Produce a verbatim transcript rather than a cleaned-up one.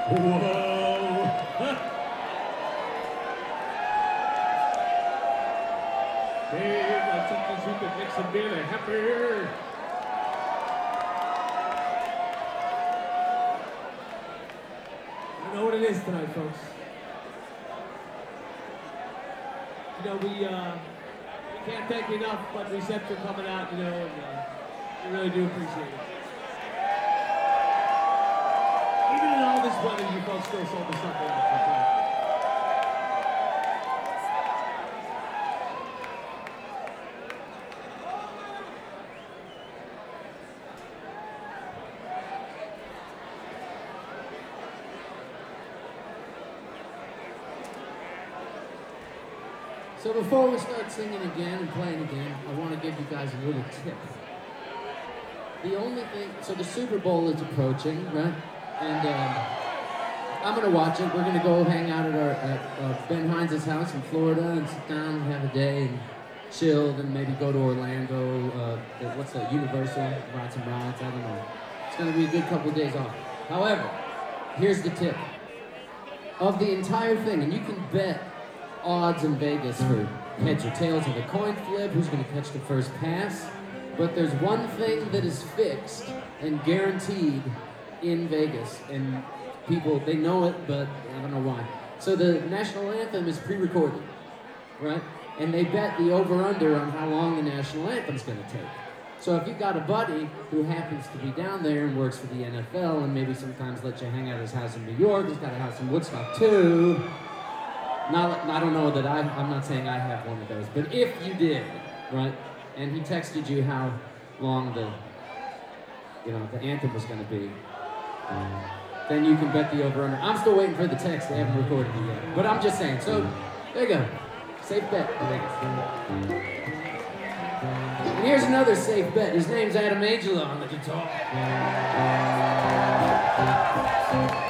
Whoa. Dave, I took the soup and mix some beer happy. I know what it is tonight, folks. You know, we uh, we can't thank you enough, but Reset for coming out, you know, and uh, we really do appreciate it. Even in all this weather, you folks still sold us something out. So before we start singing again and playing again, I want to give you guys a little tip. The only thing, so the Super Bowl is approaching, right? And um, I'm gonna watch it. We're gonna go hang out at our at uh, Ben Hines' house in Florida and sit down and have a day and chill, and maybe go to Orlando. Uh, what's that? Universal, ride some rides. I don't know. It's gonna be a good couple of days off. However, here's the tip. Of the entire thing, and you can bet odds in Vegas for heads or tails of the coin flip, who's going to catch the first pass. But there's one thing that is fixed and guaranteed in Vegas, and people, they know it, but I don't know why. So the national anthem is pre-recorded, right? And they bet the over-under on how long the national anthem's going to take. So if you've got a buddy who happens to be down there and works for the N F L and maybe sometimes lets you hang out at his house in New York, he's got a house in Woodstock too. Not, I don't know that I, I'm not saying I have one of those, but if you did, right, and he texted you how long the, you know, the anthem was going to be, um, then you can bet the over-under. I'm still waiting for the text. They haven't recorded it yet. But I'm just saying. So, there you go. Safe bet. And here's another safe bet. His name's Adam Angelo on the guitar.